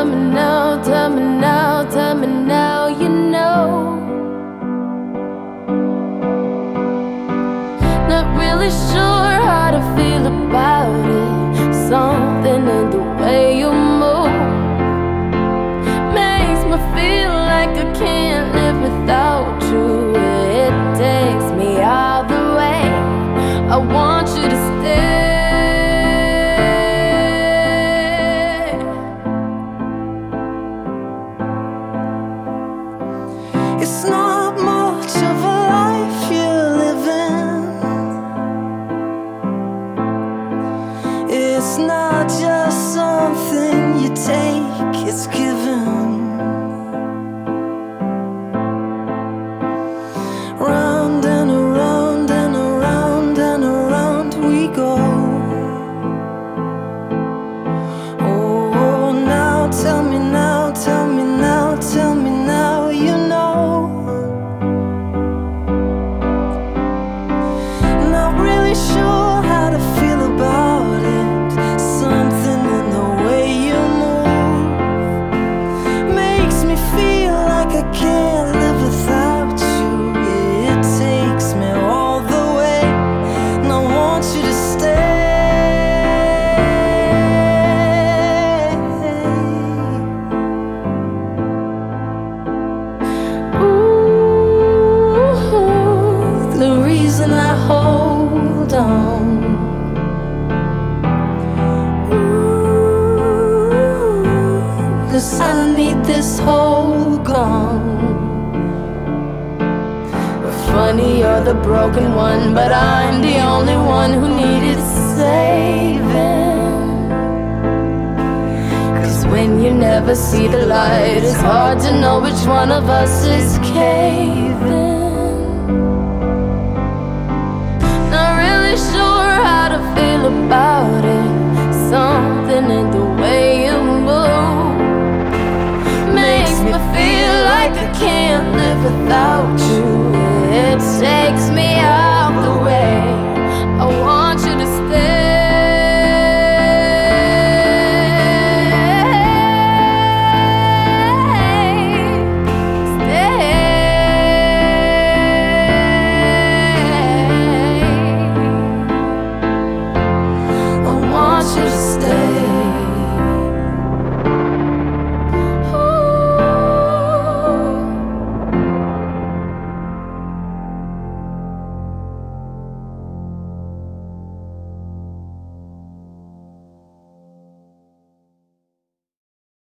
tell me now, tell me now, you know. Not really sure how to feel about it. Something in the way you move makes me feel like I can't live without you. It takes me all the way. I want you to stay. It's not much of a life you're living. It's not just something you take, it's given. Round and around and around and around we go. Oh, now tell me now, tell me now, tell me now, you know. Not really sure how to feel about it. Something in the way you move makes me feel like I can't live without you. It takes me all the way, and I want you to stay. Ooh, the reason I hold on. Ooh, 'cause I need this hole gone. Funny, you're the broken one, but I'm the only one who needed saving. 'Cause when you never see the light, it's hard to know which one of us is caving. Not really sure how to feel about it. Something in the way you move makes me feel like I can't live without you.